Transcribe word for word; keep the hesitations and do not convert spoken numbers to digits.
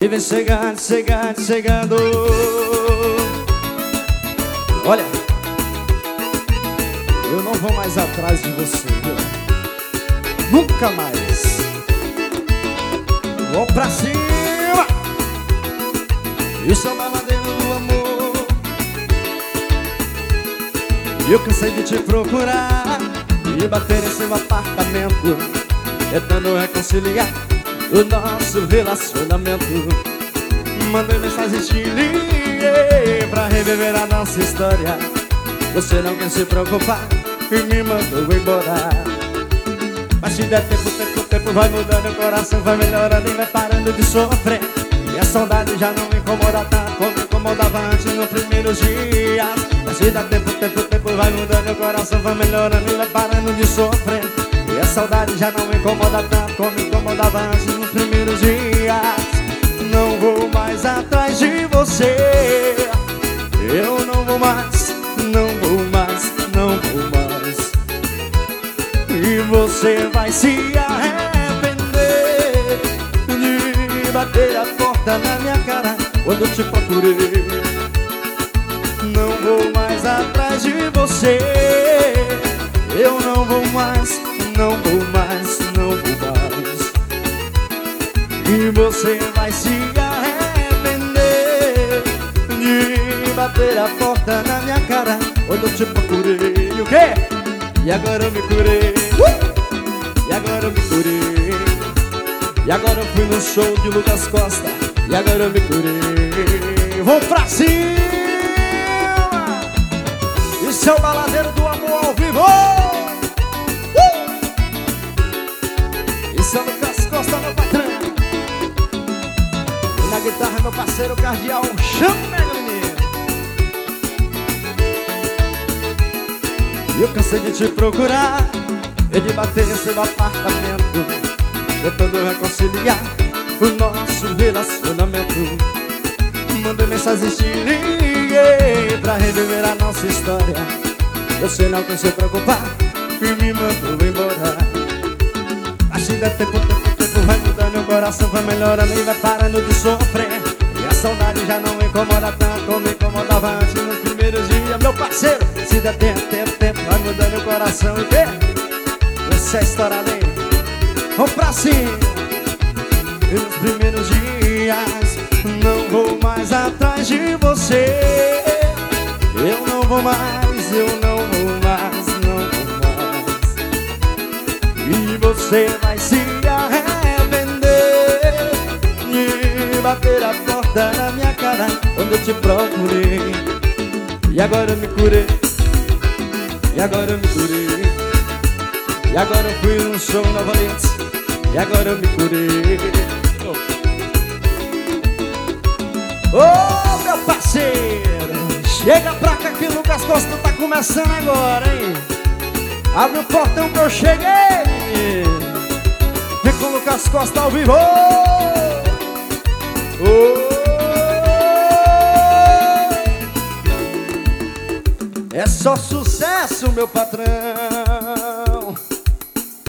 E vem chegando, chegando, chegando. Olha, eu não vou mais atrás de você, viu? Nunca mais. Vou pra cima. Isso é o baladeiro do amor. E eu cansei de te procurar e bater em seu apartamento, tentando reconciliar o nosso relacionamento. Mandei mensagem, te liguei pra reviver a nossa história. Você não quer se preocupar e me mandou embora. Mas se der tempo, tempo, tempo vai mudando, o coração vai melhorando e vai parando de sofrer. E a saudade já não me incomoda tanto como me incomodava antes nos primeiros dias. Mas se der tempo, tempo, tempo vai mudando, o coração vai melhorando e vai parando de sofrer. E a saudade já não me incomoda tanto como me incomodava antes nos primeiros dias. Não vou mais atrás de você. Eu não vou mais, não vou mais, não vou mais. E você vai se arrepender de bater a porta na minha cara quando eu te procurei. Não vou mais atrás de você. Eu não vou mais, não vou mais, não vou mais. E você vai se arrepender de bater a porta na minha cara quando eu te procurei. E o quê? E agora eu me curei. uh! E agora eu me curei. E agora eu fui no show de Lucas Costa. E agora eu me curei. Vou pra cima. Isso é o baladeiro do amor ao vivo. uh! Isso é o Lucas Costa, meu patrão. E na guitarra meu parceiro Cardial. Chama, menino. E eu cansei de te procurar e de bater em seu apartamento, tentando reconciliar o nosso relacionamento. Mandei mensagem, te liguei pra reviver a nossa história. Você não quis se preocupar e me mandou embora. Mas se der tempo, tempo, tempo vai mudando, meu coração vai melhorando e vai parando de sofrer. E a saudade já não me incomoda tanto como me incomodava antes nos primeiros dias. Meu parceiro, se der tempo, tempo, tempo vai mudando o coração e quê? Você é estourado, hein? Vamos pra cima. E nos primeiros dias não vou mais atrás de você. Eu não vou mais, eu não vou mais, não vou mais. E você vai se arrepender de bater a porta na minha cara quando eu te procurei. E agora eu me curei. E agora eu me curei. E agora eu fui num show novamente. E agora eu me curei. Ô, oh, meu parceiro, chega pra cá que o Lucas Costa tá começando agora, hein? Abre o portão que eu cheguei. Vem com o Lucas Costa ao vivo. Oh. É só sucesso, meu patrão.